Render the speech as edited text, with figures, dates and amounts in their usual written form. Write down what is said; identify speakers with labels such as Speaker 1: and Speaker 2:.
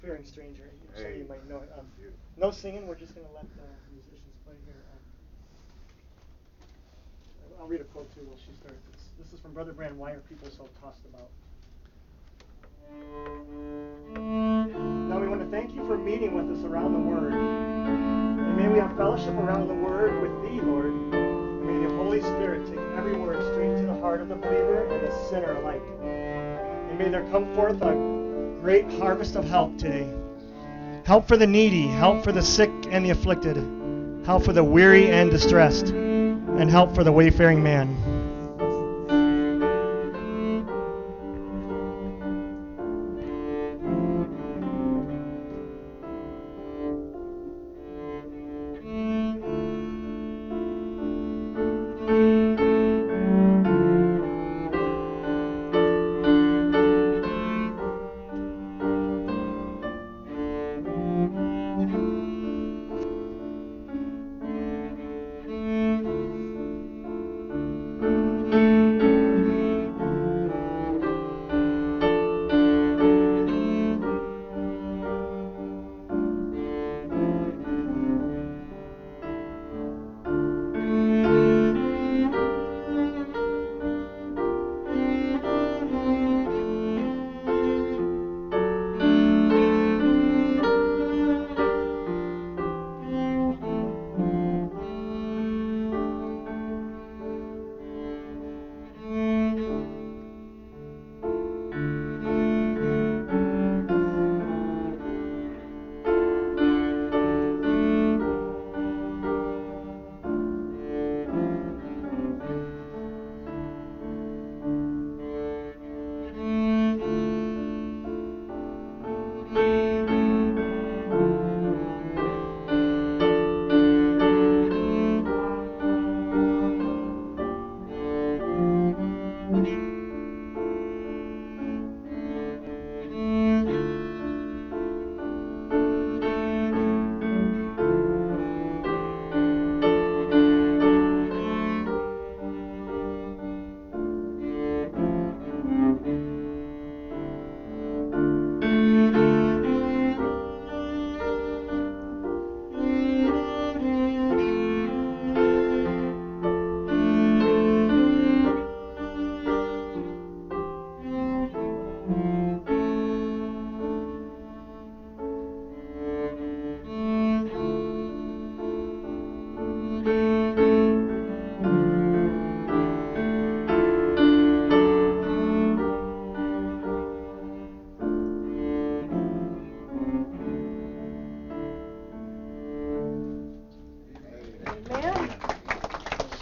Speaker 1: Fearing Stranger. Some of you might know it. No singing. We're just going to let the musicians play here. I'll read a quote too while she starts. This is from Brother Brand. Why are people so tossed about? Now we want to thank you for meeting with us around the Word. And may we have fellowship around the Word with Thee, Lord. And may the Holy Spirit take every word straight to the heart of the believer and the sinner alike. And may there come forth a great harvest of help today. Help for the needy, help for the sick and the afflicted, help for the weary and distressed, and help for the wayfaring man.